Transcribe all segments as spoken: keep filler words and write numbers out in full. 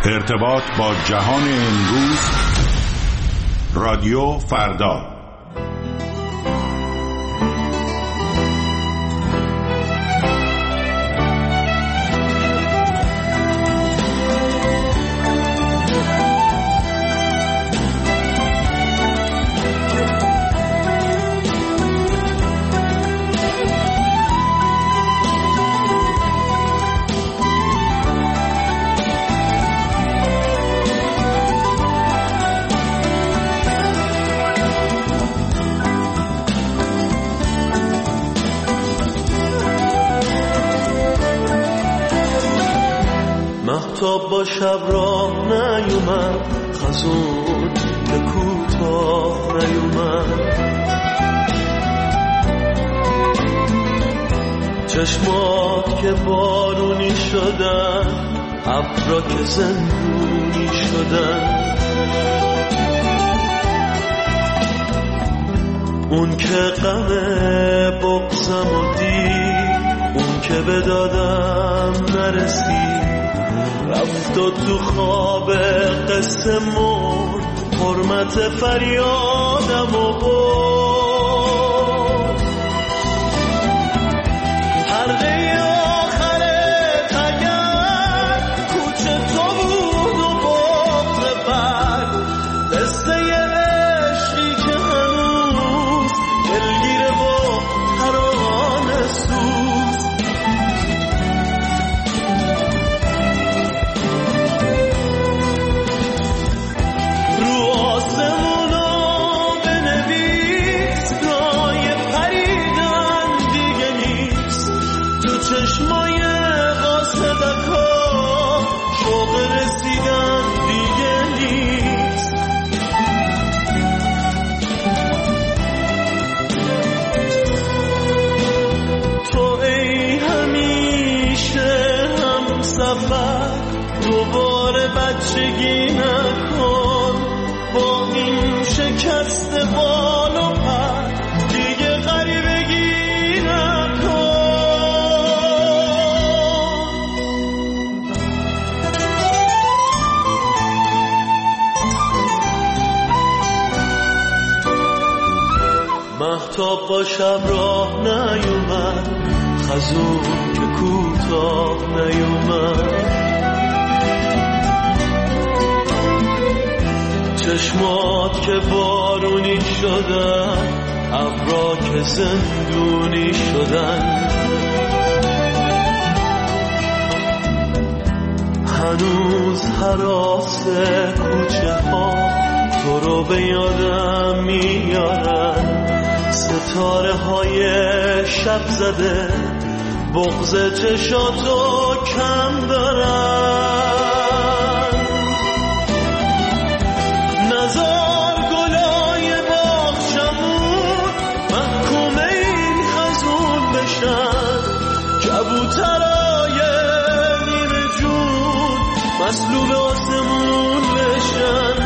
ارتباط با جهان امروز، رادیو فردا. مهتاب با شب راه نیومد، خزون به کوتاه نیومد. چشمات که بارونی شدن، ابرا که زندونی شدن. اون که غم بغضم و دید، اون که به دادم نرسید، رفت و تو خواب قصه مون حرمت فریادم و بود. حلقه آخرت اگر کوچه تو بود و بغض بر، قصه عشقی که هنوز دلگیره و ترانه سوز. چشمای قاصدکا شوق رسیدن دیگه نیست. تو ای همیشه هم سفر، دوباره بچگی نکن با این شکست بال و پر، دیگه غریبگی نکن. مهتاب با شب راه نیومد، خزون که کوتاه نیومد. چشمات که بارونی شدن، ابرا که زندونی شدن. هنوز هراس کوچه ها تو رو به یادم میارن، ستاره های شب زده بغض چشاتو کم دارن. نزار گلای باغچمون محکوم این خزون بشن، کبوترای نیمه جون مسلوب آسمون بشن.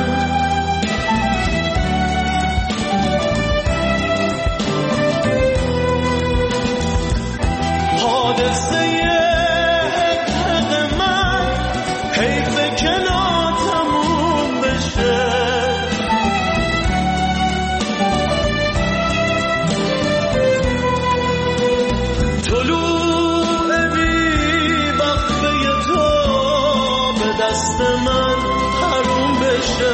حادثه حق من حیف که ناتموم بشه. طلوع بی وقفه تو به دست من حروم بشه.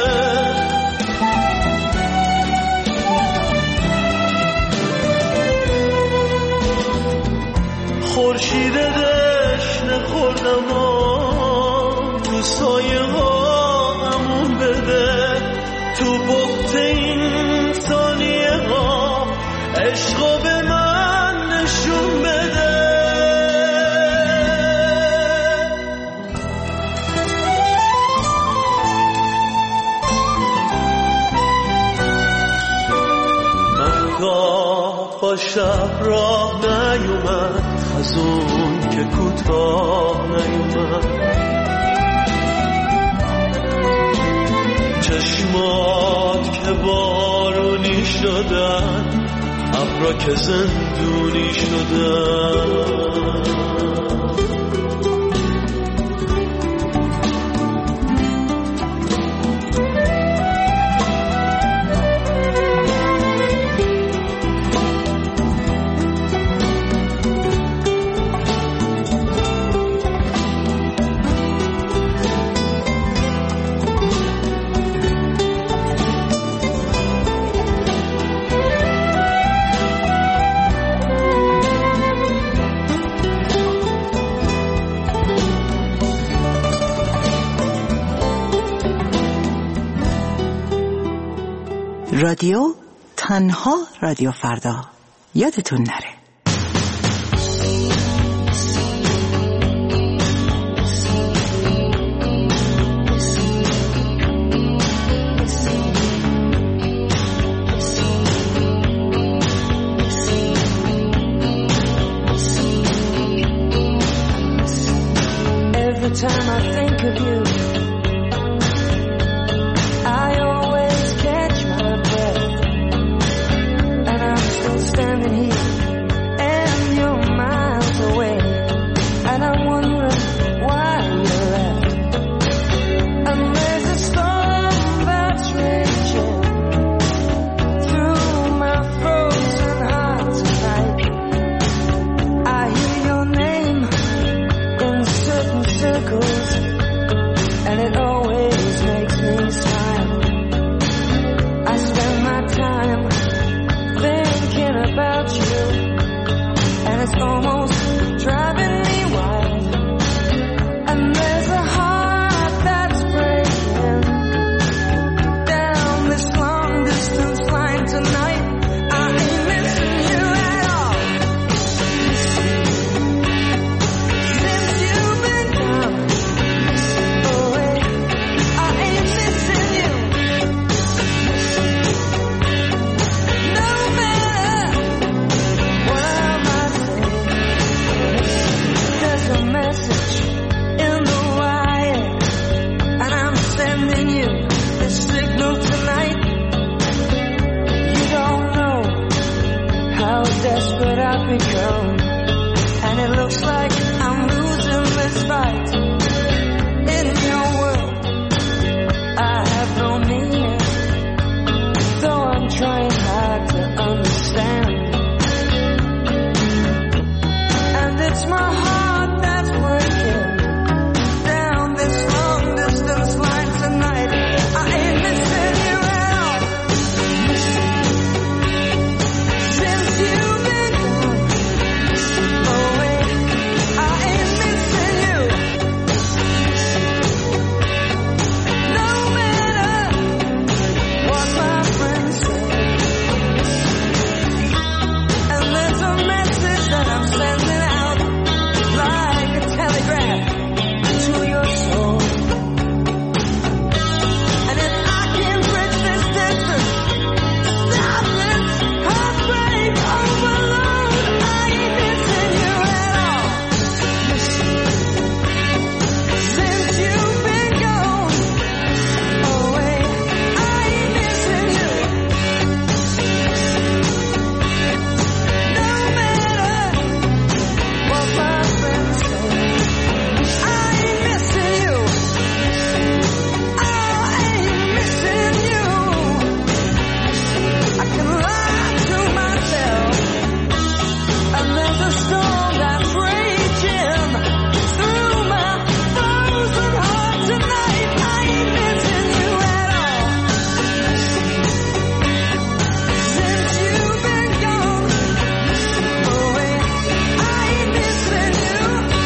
خورشید دشنه خوردم و تو سایه ها امون بده، تو بخت این ثانیه ها عشقو به من نشون بده. مهتاب با شب راه نیومد، خزون که کوتاه نیومد. چشمات که بارونی شدن، ابرا که زندونی شدن. رادیو تنها رادیو فردا، یادتون نره. Every time I think of you, I always catch my breath, and I'm still standing here, and you're miles away, and I'm wondering why you left. And there's a storm that's raging through my frozen heart tonight. I hear your name in certain circles, and it always makes me smile. I spend my time thinking about you, and it's almost driving me wild. And there's a heart that's breaking down this long distance line tonight. I ain't missing you at all. Since you've been gone away, I ain't missing you. No matter what I might say, there's a message in the wire, and I'm sending you this signal tonight. You don't know how desperate I've become, and it looks like I'm losing this fight. In your world, I have no meaning, though I'm trying hard to understand. And it's my heart that's breaking down this long distance line tonight. I ain't missing you at all. Since you've been gone away, I ain't missing you. No matter what my friends say. And there's a message that I'm sending out like a telegraph to your soul. And if I can bridge this distance, stop this heartbreak overload, I ain't missing you at all. Since you've been gone away, I ain't missing you. No matter what my friends say, I ain't missing you. I ain't missing you. I can lie to myself, and there's a storm that's raging through my frozen heart tonight. I ain't missing you at all. Since you've been gone away, I ain't missing you.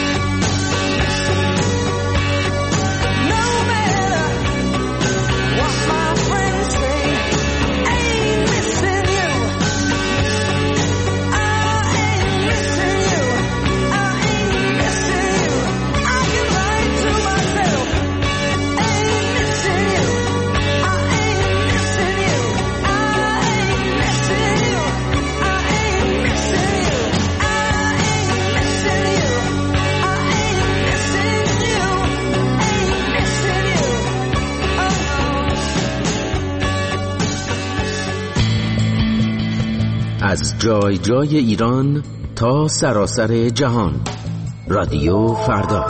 No matter what my friends say, I ain't missing you. I ain't missing you. I ain't missing you. I can lie to myself. I ain't missing you. I ain't missing you. I ain't missing you. I ain't missing you. I ain't missing you. I ain't missing you. Ain't missing you. Oh no. از جای جای ایران تا سراسر جهان، رادیو فردا.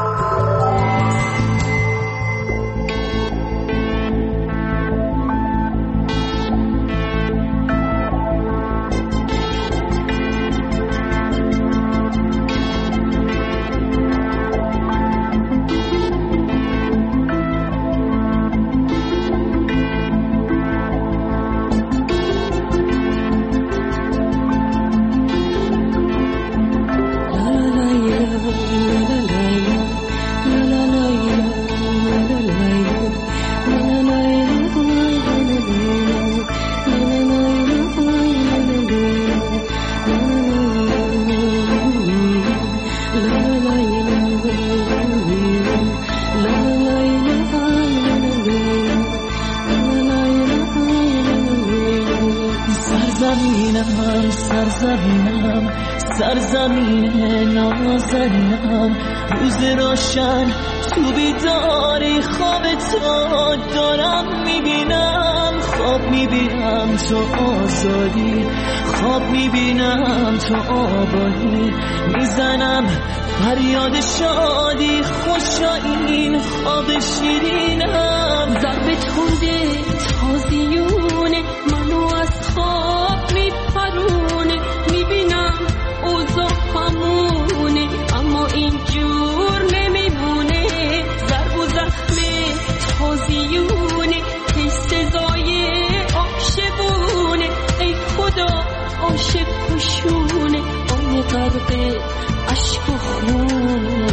سرزمینم سرزمینم سرزمین نازنینم روز روشن تو بیداری خواب تو دارم میبینم خواب میبینم تو آزادی خواب میبینم تو آبادی میزنم فریاد شادی خوشا این خواب شیرینم ضرب تنده تازیونه منو از خواب میپرونه میبینم اوضاع همونه اما اینجور نمیمونه ضرب و زخم تازیونه ای سزای عاشقونه ای خدا عاشق کشونه آن غرق عشق و خونه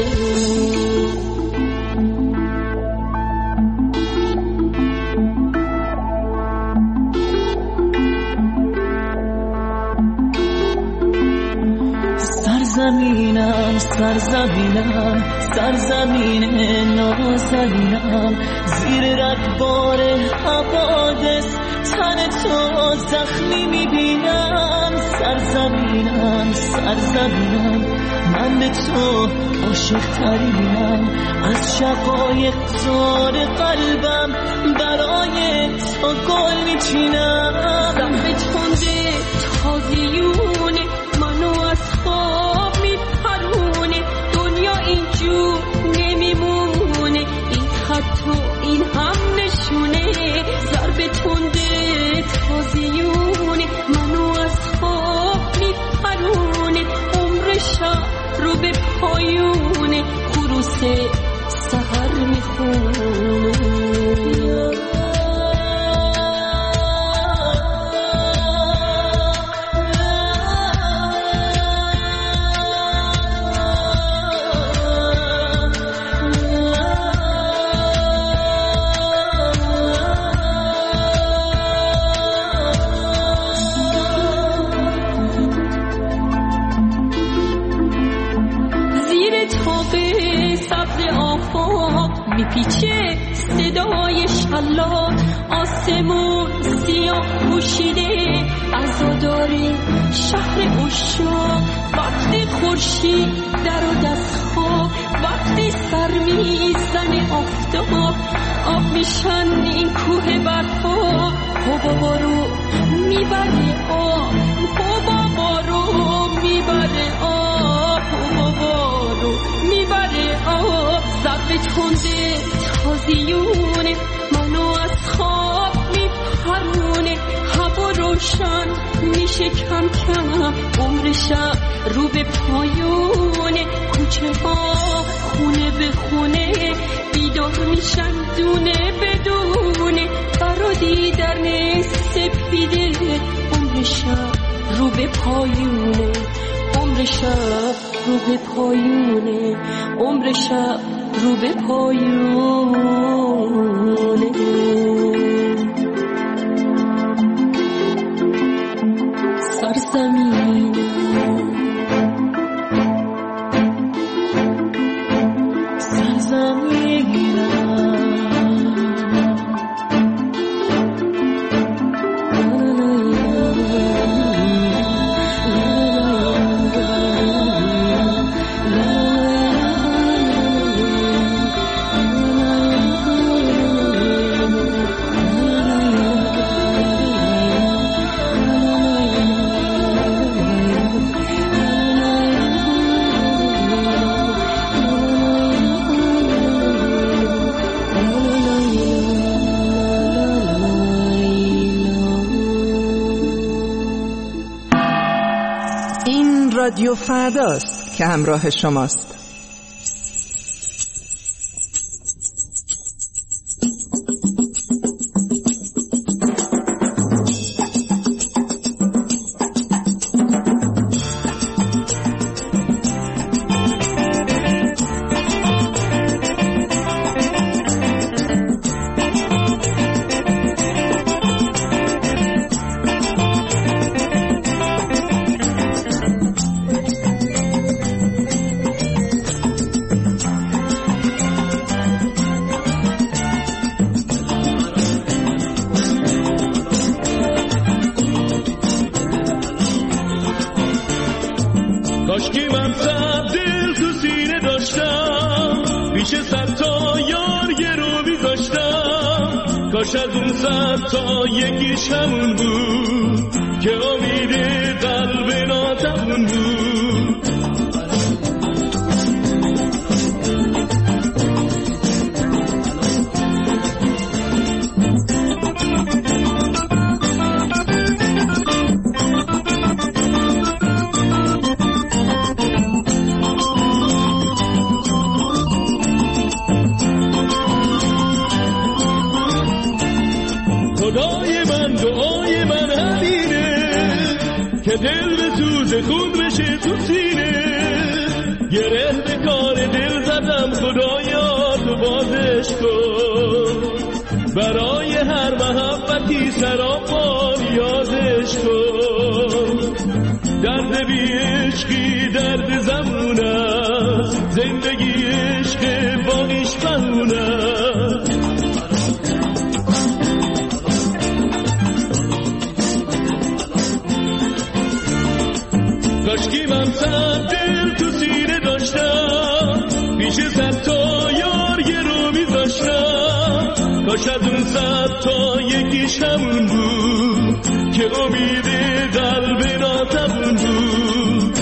سرزمینم سرزمینم سرزمین نازنینم زیر رگبار حوادث تن تو زخمی میبینم سرزمینم سرزمینم من به تو عاشق ترینم از شقایق زار قلبم برای تو گل میچینم ضرب تنده تازیونه منو از خواب میپرونه دنیا اینجور نمیمونه این خط و این هم نشونه ضرب تنده تازیونه منو از خواب میپرونه عمر شب رو به پایونه خروس سحر میخونه میپیچه صدای شلاق آسمون سیاه پوشیده عزاداری شهر عشاق وقتی خورشید در و دست خواب وقتی سر میزنه آفتاب آب میشن این کوه برفا بابا رو میبره آب بابا رو میبره آب بابا رو میبره آب ضرب تنده تازیونه منو از خواب میپرونه هوا روشن میشه کم کم عمر شب رو به پایونه کوچه ها خونه به خونه بیدار میشن دونه بدونه برا دیدن سپیده عمر شب رو به پایونه عمر شب رو به پایونه عمر شب رو به پایونه سرزمین رادیو فرداست که همراه شماست. کاش از اون صد تا یکیش همون بود که امید قلب ناتمون بود. خدای من دعای من همینه که دل به سوز خون بشه تو سینه. گره به کار دل زدم خدایا تو بازش کن، برای هر محبتی سراپان یادش کن. درد بی عشقی درد زمون است، زندگی عشق باقیش بهون است. کاشکی من صد دل تو سینه داشتم، پیش صد تا یار یه رو میذاشتم. کاش از اون صد تا یکیش همون بود که امید قلب ناتمون بود.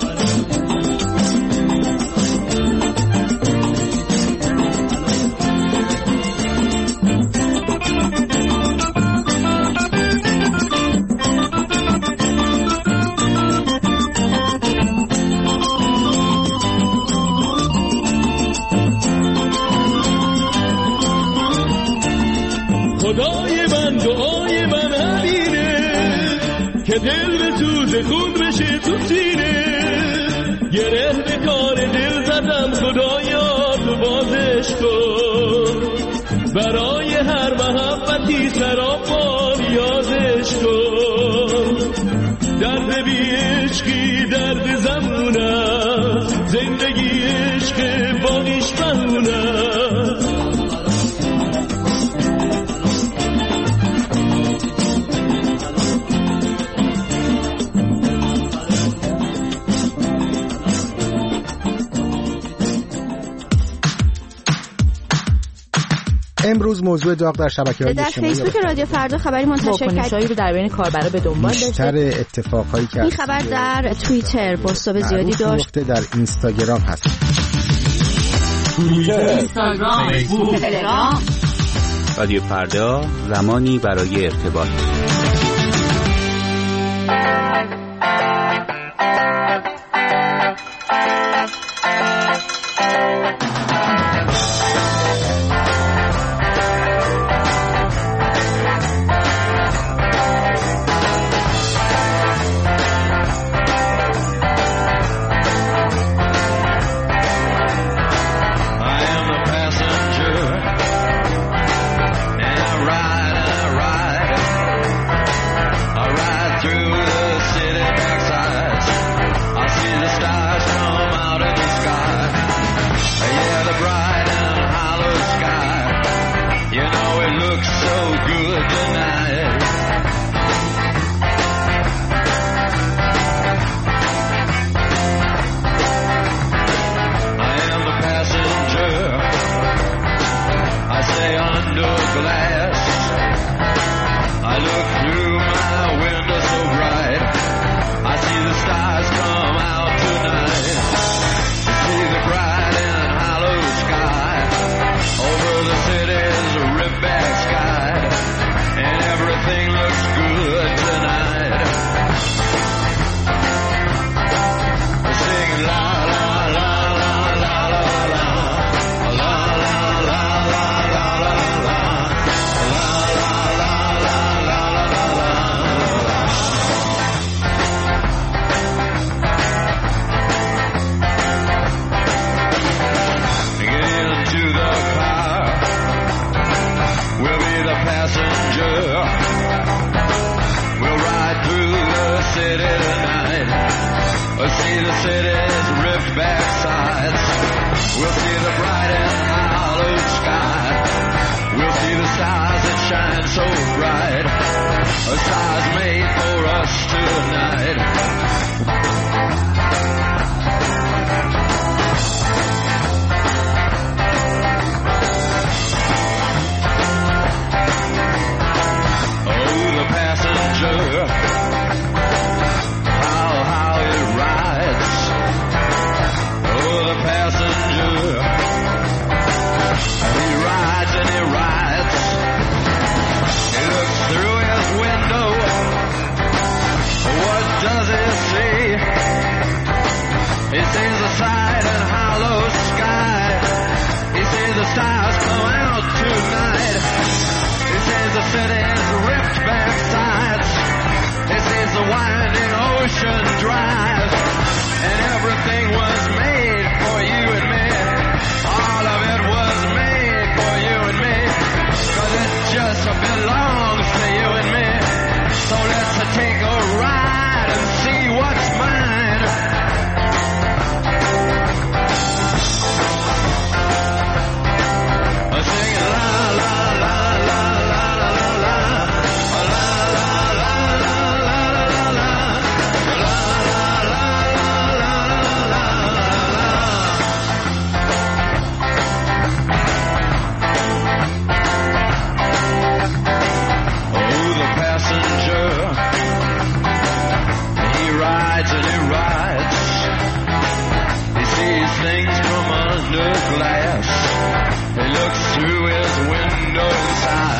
خدای من دعای من همینه که دل به سوز خون بشه تو سینه. گره به کار دل زدم خدایا تو بازش کن، برای هر محبتی سراپان یادش کن. درد بی عشقی درد زمون است، زندگی عشق باقیش بهون است. امروز موضوع داغ در شبکه‌های اجتماعی در فیسبوک رادیو فردا خبری منتشر کرد رو در بین کاربرا به دنبال داشته. بیشتر اتفاقایی که این خبر در توییتر پست‌های زیادی داشت، در اینستاگرام هست. توییتر، اینستاگرام، فیسبوک، تلگرام. رادیو فردا، زمانی برای ارتباط.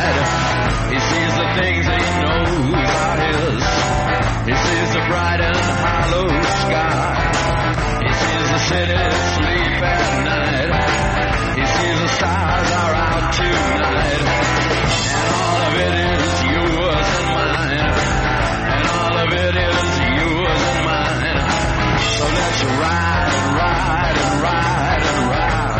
night. He sees the things he knows are his. He sees the bright and hollow sky. He sees the city sleep at night. He sees the stars are out tonight. And all of it is yours and mine. And all of it is yours and mine. So let's ride and ride and ride and ride.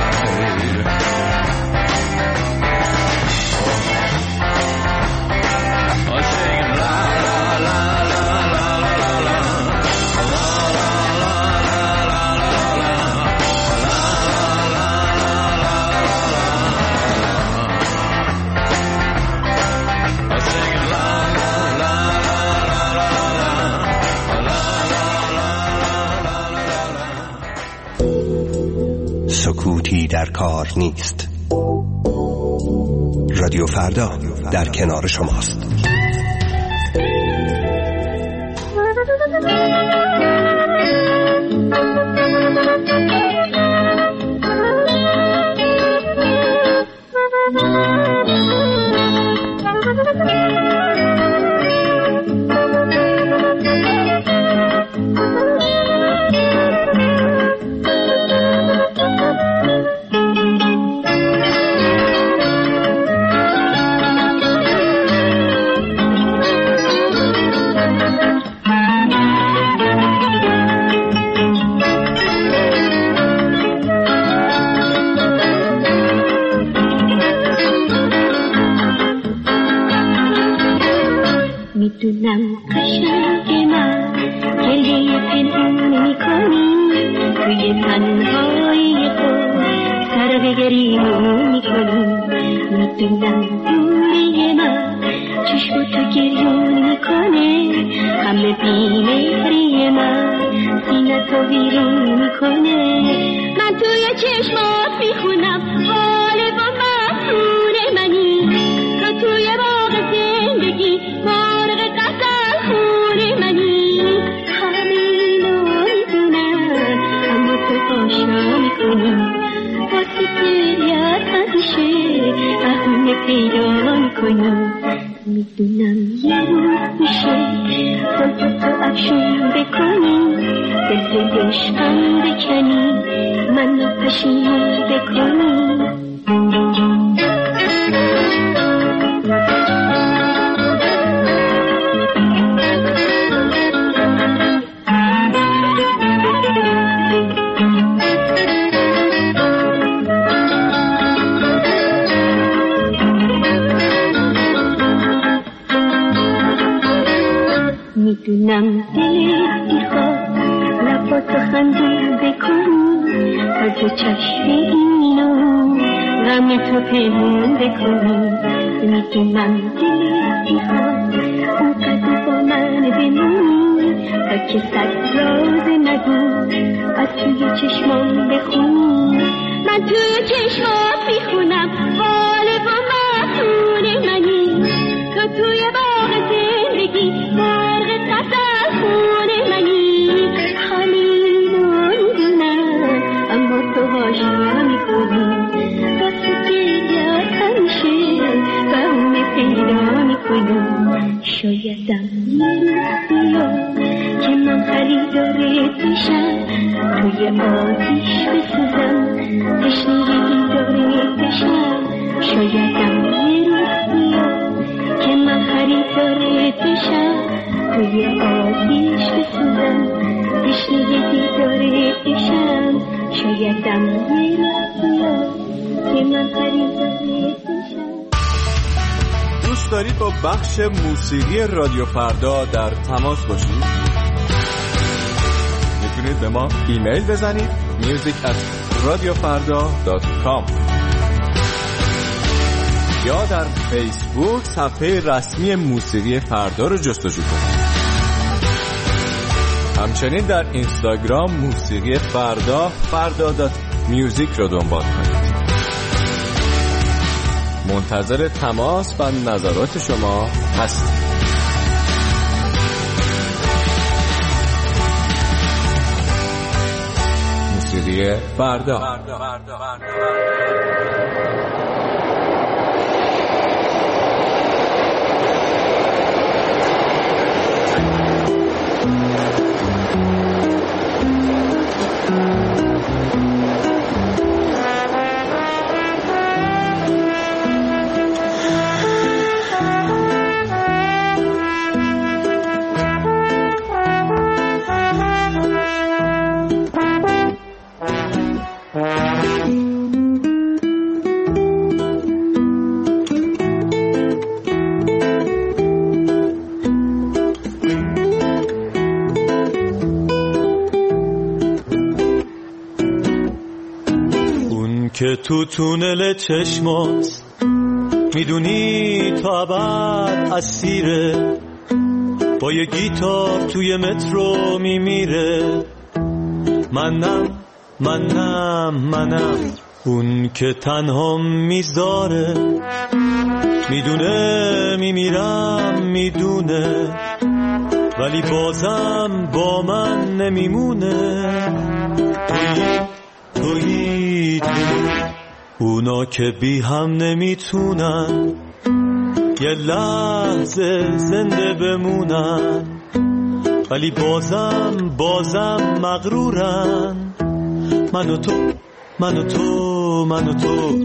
Oh, singing la la la la la la la la la la la la la la. Singing la la la la la la la. سکوتی در کار نیست. رادیو فردا در کنار شماست. میدونم قشنگ من گریه پنهون میکنی توی تنهایی خود سر به گریه میکنی. میدونم دوری من چشم تو گریون میکنه همه بیمهری من سینه تو بیرون میکنه. من توی چشمات میخونم حال با مسئول منی تو توی باغ زندگی مارغ قطر خون منی. همه اینو میدونم اما تو آشنا میکنی واسه گریت همیشه بهونه پیدا میکنی. میدونم یه روز میشه خودتو تو افشون بکنی دل عشقم بکنی منو پشیمون بکنی. میدونم دلت میخواد لباتو خنده بکنی از چشم اینو غم تو پنهون بکنی. میدونم دلت میخواد اونقدر با من بمونی تا که صد راز نگو از توی چشمان بخونی. من توی چشمات میخونم حال با مسئول منی تو توی باغ زندگی مرغ قطر خون منی. همینو میدونم اما تو آشنا میکنی واسه گریت همیشه بهونه پیدا میکنی. شایدم یه روز بیاد که من خریدارت بشم توی آتیش بسوزم تشنه دیدارت بشم. شایدم یه روز بیاد که من خریدارت بشم توی آتیش بسوزم تشنه دیدارت بشم. شایدم یه روز بیاد که من خریدارت بشم. دوست دارید با بخش موسیقی رادیو فردا در تماس باشید؟ میتونید به ما ایمیل بزنید music at radiofarda dot com یا در فیسبوک صفحه رسمی موسیقی فردا رو جستجو کنید. همچنین در اینستاگرام موسیقی فردا فردا دات میوزیک رو دنبال کنید. منتظر تماس و نظرات شما هستیم. موسیقی فردا. که تو تونل چشماست، میدونی تا ابد اسیره، با یه گیتار توی مترو میمیره. منم منم منم اون که تنها میذاره، میدونه میمیرم میدونه، ولی بازم با من نمیمونه. تویی تویی تویی اونا که بی هم نمیتونن یه لحظه زنده بمونن، ولی بازم بازم مغرورن. من و تو من و تو من و تو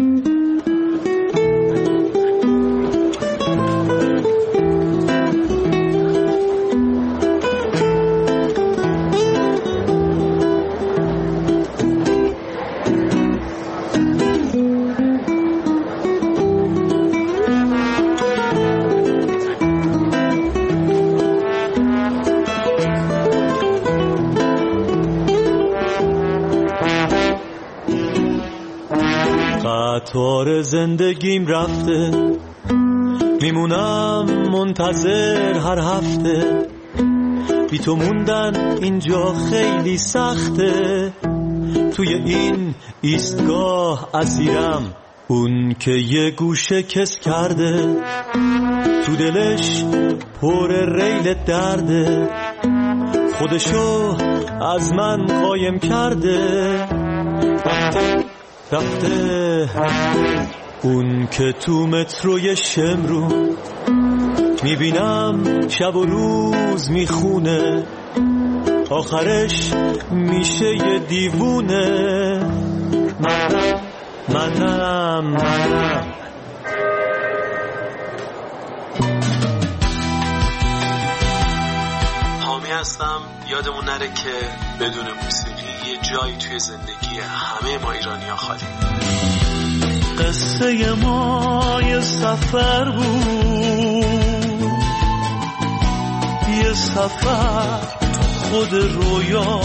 قطار زندگیم رفته، میمونم منتظر هر هفته. بی تو موندن اینجا خیلی سخته، توی این ایستگاه اسیرم، اون که یه گوشه کس کرده، تو دلش پر ریل درده، خودشو از من قایم کرده. رفته رفته اون که تو متروی شمرو، میبینم شب و روز میخونه، آخرش میشه یه دیوونه. منم منم منم حامی هستم. یادمون نره که بدون موسیقی یه جایی توی زندگی همه ما ایرانی‌ها خالی. قصه ما یه سفر بود، یه سفر خود رویا،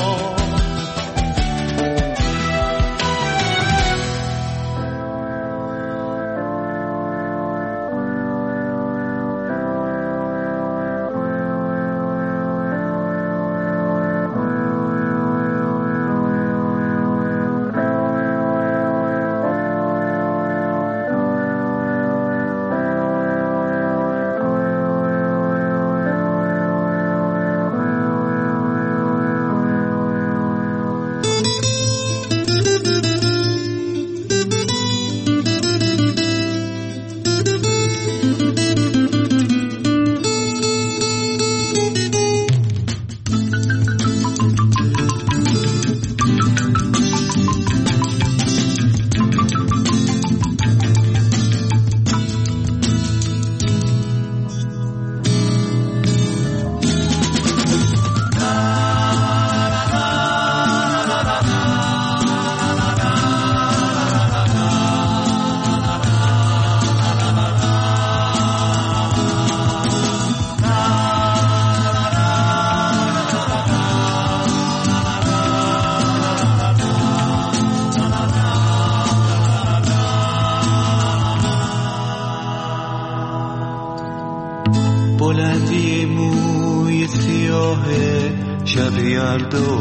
بلندی موی سیاه شب یلدا،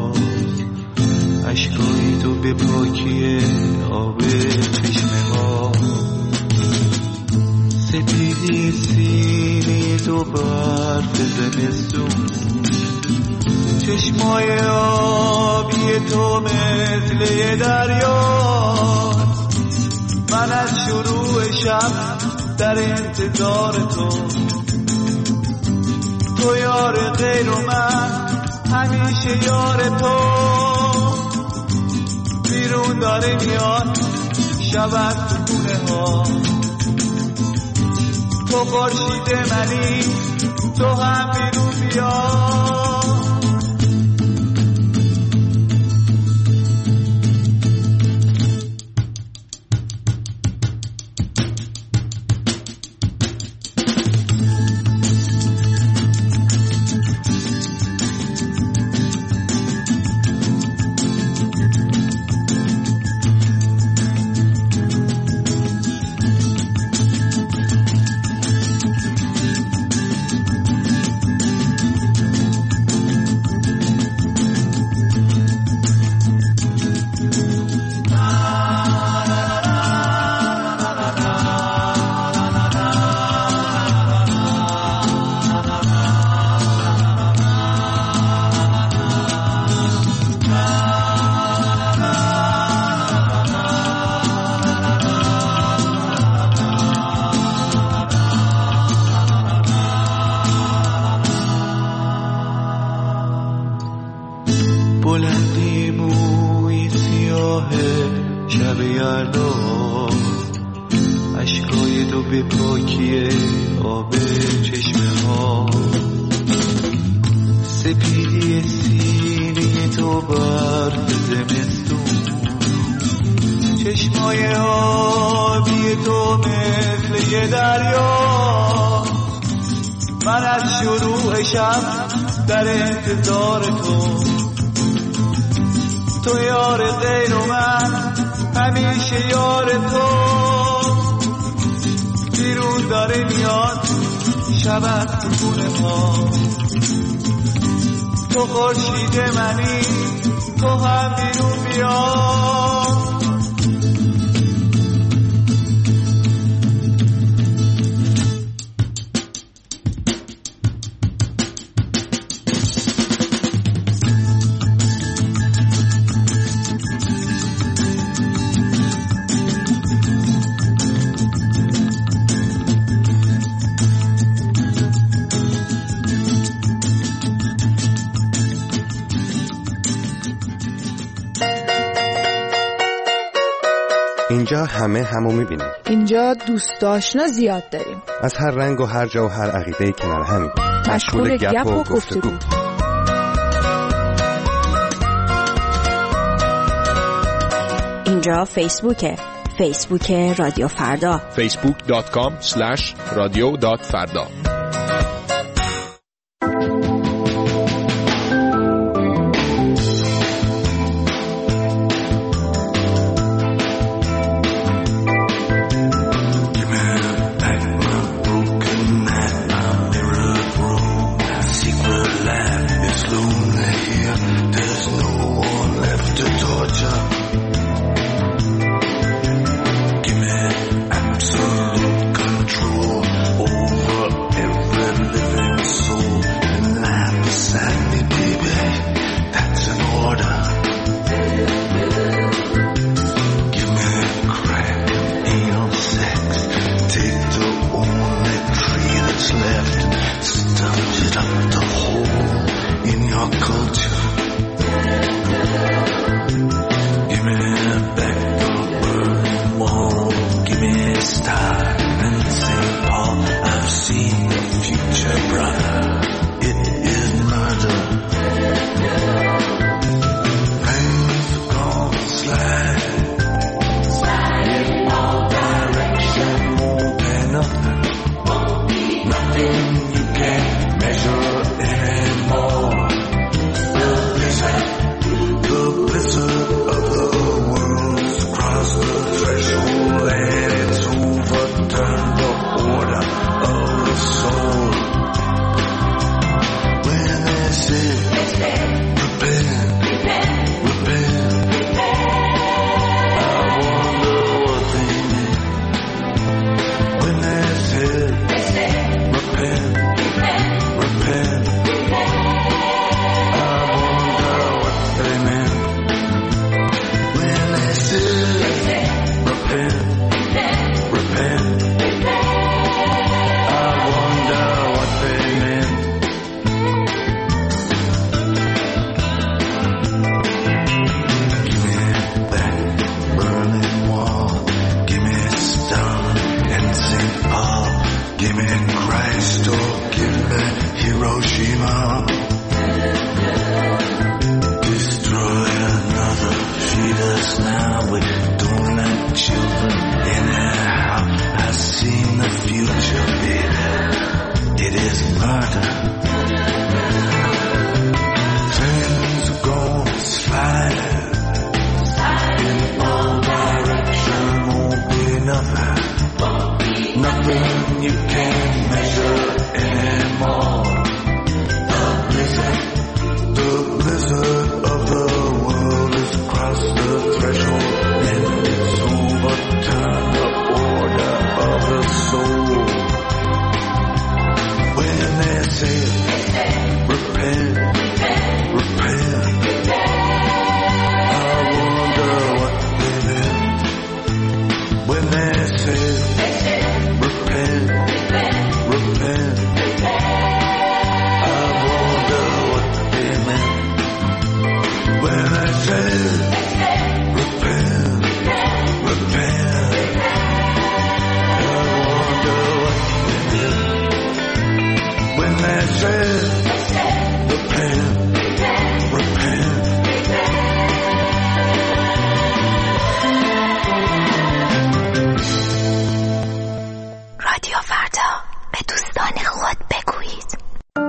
اشکای تو به پاکی آب چشمه ها، سپیدی سینی تو برف زمستون، چشمای آبی تو مثل یه دریا. من از شروع شب در انتظار تو، تو یار غیر و من همیشه یار تو. بیرون داره میاد شب از تو خونه ها، تو خورشید منی، تو هم بیرون بیا. به پاکی آب چشمه ها، سپیدی سینه تو برف زمستون، چشمای آبی تو مثل یه دریا. من از شروع شب در انتظار تو، تو یار غیر و من همیشه یار تو. بیرون داره میاد شب از خونه ما، تو خورشید منی، تو هم بیرون بیا. اینجا همه همو میبینیم. اینجا دوست آشنا زیاد داریم. از هر رنگ و هر جا و هر عقیده‌ای کنار همیم. مشغول گپ و گفتگو. اینجا فیسبوکه. فیسبوک رادیو فردا. فیسبوک دات کام اسلش رادیو دات فردا. Repent. فردا به دوستان خود بگویید.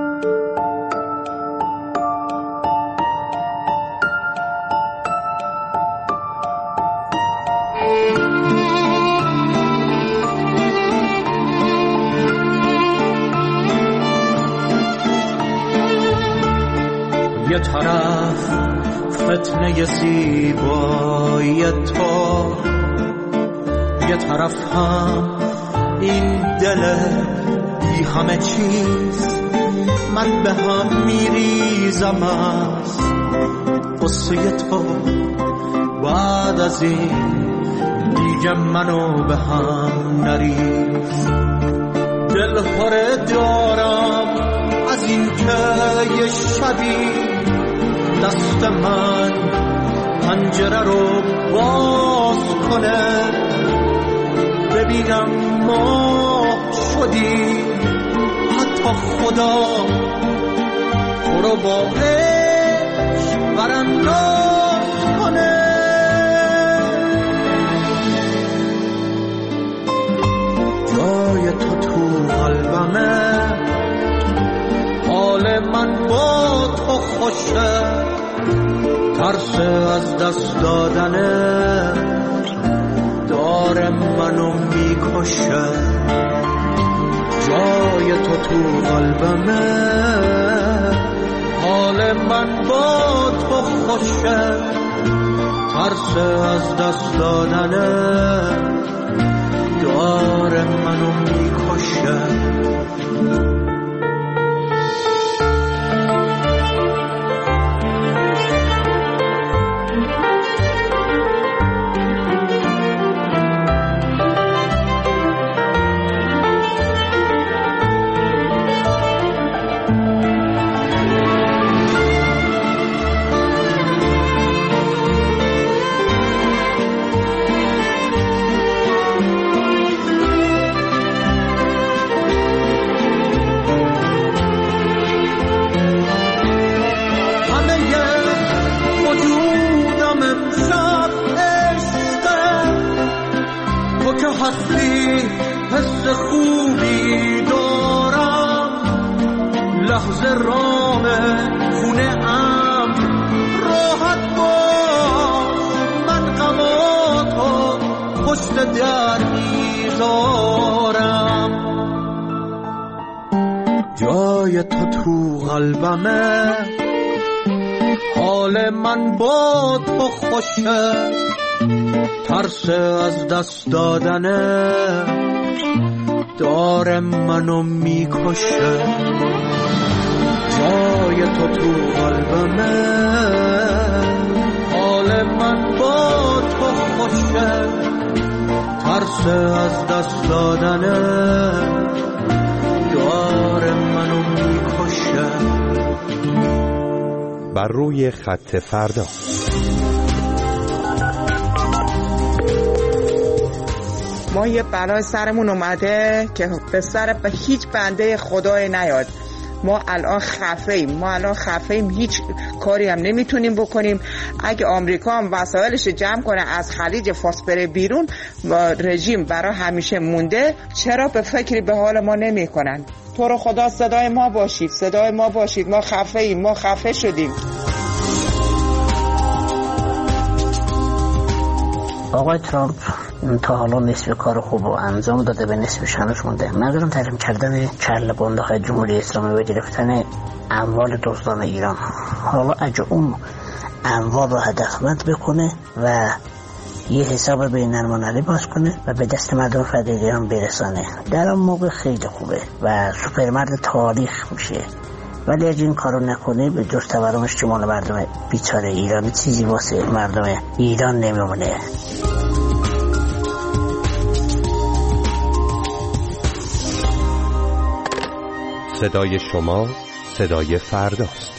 یه طرف فتنه زیبایی تو، یه طرف هم این دل بی همه چیز. من به هم میریزم از قصه تو، بعد از این دیگه منو به هم نریز. دل پره دارم از این که یه شبی دست من پنجره رو باز کنه، ببینم ما شدی، حتی خدا تو رو با عشق برانداز کنه. جای تو تو قلبمه، حال من با تو خوشه، ترس از دست دادنه داره منو میکشه. جای تو تو قلبمه، حال من با تو خوشه، ترس از دست دادنه داره منو میکشه. حس خوبی دارم، لحظه رامه خونه ام راحت باش، من غماتو پشت در میذارم. جای تو تو قلبمه، حال من با تو خوشه، ترس از دست دادنه داره منو میکشه. جای تو تو قلبمه، حال من با تو خوشه، ترس از دست دادنه داره منو میکشه. بر روی خط فردا. ما یه بلای سرمون اومده که به سر به هیچ بنده خدای نیاد. ما الان خفه ایم، ما الان خفه ایم، هیچ کاری هم نمیتونیم بکنیم. اگه آمریکا هم وسایلش جمع کنه از خلیج فارس بره بیرون، رژیم برای همیشه مونده، چرا به فکری به حال ما نمیکنن؟ تو رو خدا صدای ما باشید، صدای ما باشید، ما خفه ایم، ما خفه شدیم. آقای ترامپ تا حالا نصف کار خوب رو انجام داده، به نصفش هنوز مونده. منظورم تحریم کردن چرل بانده های جمهوری اسلامی و گرفتن اموال دزدان ایران. حالا اگه اون اموال رو هدفمند بکنه و یه حساب بین المللی باز کنه و به دست مردم فقیر ایران برسانه، در اون موقع خیلی خوبه و سوپرمرد تاریخ میشه. ولی اگه این کارو نکنه، به جز تورمش که مال مردم بیچاره ایران، چیزی واسه مردم ایران نمیمونه. صدای شما، صدای فرداست.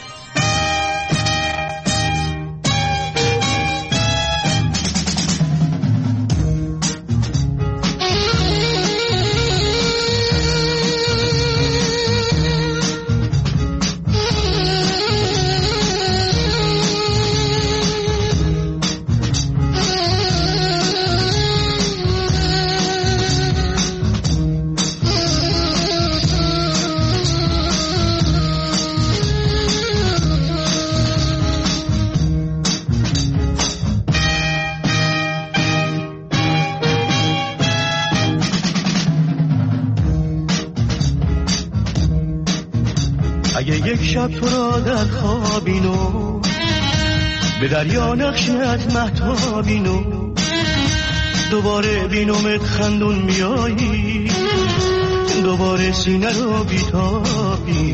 اگه یک شب تو را در خوابینو به دریا نقشت مهتابینو دوباره بینومت خندون میایی دوباره سینه رو بیتابی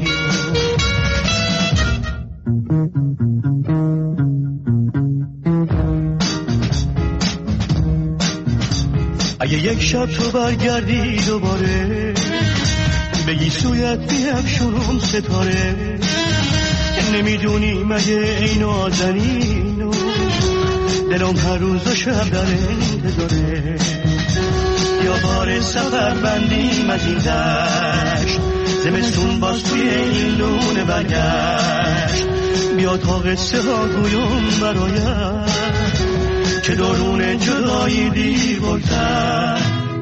اگه یک شب تو برگردی دوباره بگی سویت بیفشونم ستاره نمیدونی مگه این نازنینو دلم هر روز و شب در انتظاره یا بار سفر بندیم از این دشت زمستون باز توی این لونه برگشت بیا تا قصه ها گویم برایت که درون جدایی دیر بگذر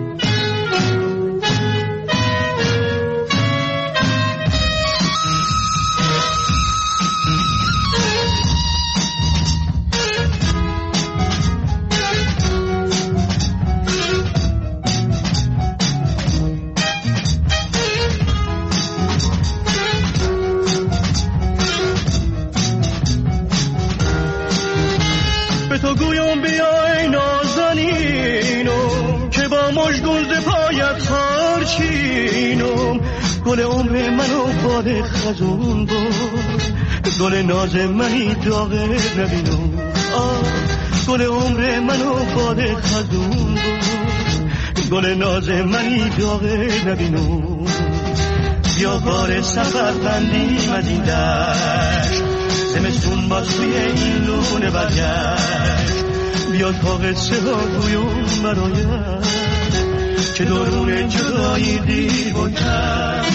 گل عمر منو باد خزون بود گل ناز منی داغه نبینم آه گل عمر منو باد خزون بود گل ناز منی داغه نبینم بیا بار سفر بندیم از این دشت زمستون باز توی این لونه برگشت بیا تا قصه ها گویم برایت که درون جدایی دیر بگذر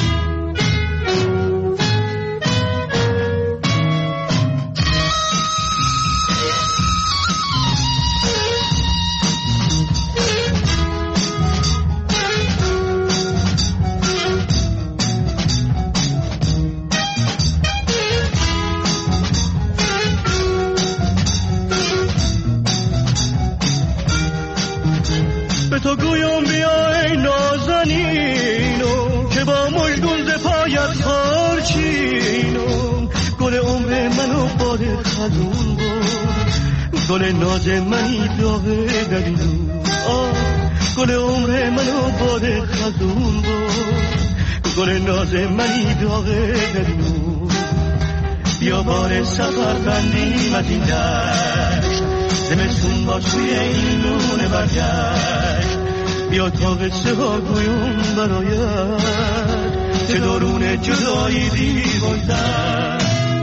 به تو گویم بیا ای نازنینم که با مژگون ز پایت خارچینم گل عمر منو باد خزون بود گل ناز منی داغه نبینم آه گل عمر منو باد خزون بود گل ناز منی داغه نبینم بیا بار سفر بندیم از این دشت زمستون با توی این لونه برگشت بیا تا قصه ها گویم برایت که درون جدایی دیر بگذر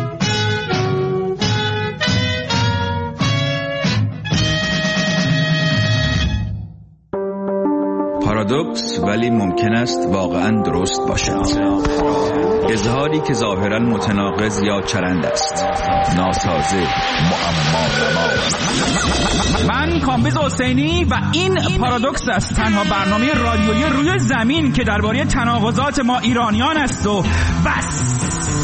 پارادوکس ولی ممکن است واقعا درست باشد. اظهاری که ظاهرا متناقض یا چرند است، ناسازه، معما. من کامبیز حسینی و این پارادوکس است، تنها برنامه رادیویی روی زمین که درباره تناقضات ما ایرانیان است و بس.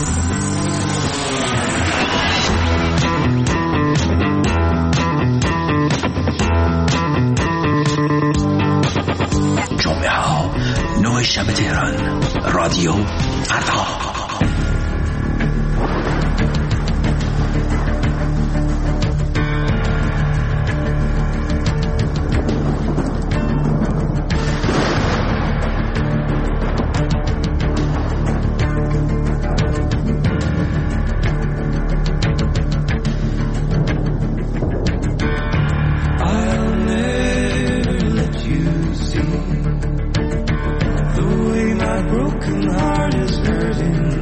جمعه ها نه شب تهران، رادیو فردا. Broken heart is hurting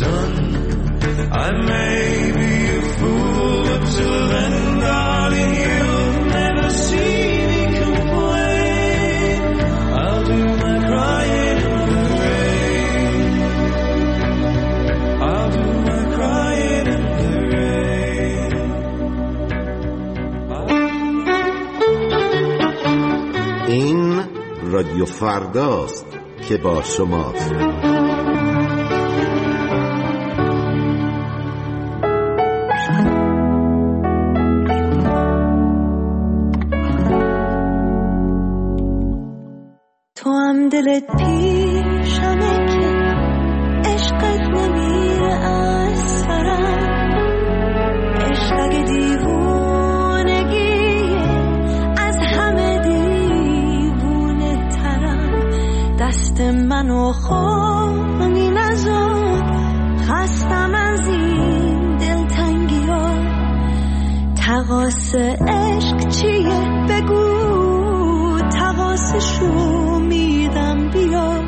done. I may be a fool, but till then, darling, you'll never see me complain. I'll do my crying in the rain. I'll do my crying in the rain. این رادیو فرداست که با شماست. تو هم دلت پیشمه که عشقت نمیره از سرم. عشق اگه دیوونگیه از همه دیوونه ترم. دست منو خواهی نزار، خستم از این دلتنگی ها. تقاس عشق چیه بگو، تقاسشو میدم. بیا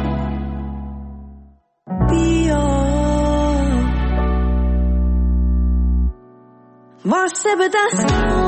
بیا واسه به دستم